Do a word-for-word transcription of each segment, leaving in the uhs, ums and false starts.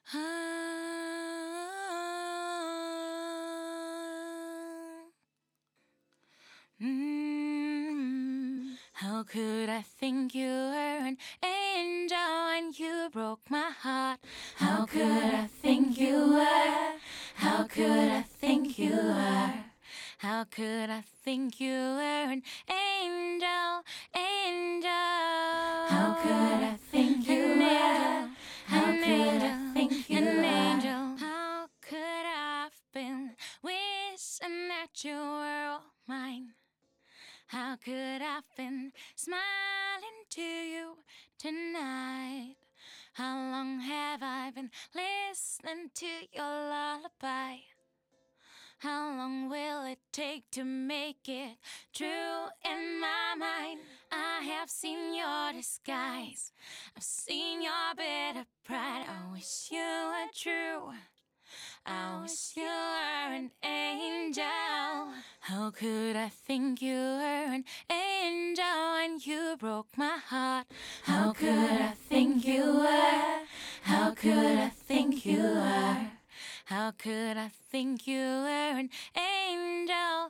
Mm. How could I think you were an angel when you broke my heart? How could I think you were? How could I think you were? How could I think you were an angel, angel? How could I think you were? How could I think you were? An angel. How could I have been wishing that you were all mine? How could I have been smiling to you tonight? How long have I been listening to your lullaby? How long will it take to make it true in my mind? I have seen your disguise, I've seen your bitter pride. I wish you were true, I wish you were an angel. How could I think you were an angel when you broke my heart? How could I think you were? How could I think you were? How could I think you were an angel,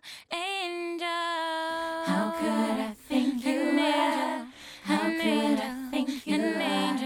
angel? How could I think you were? How could I think you were?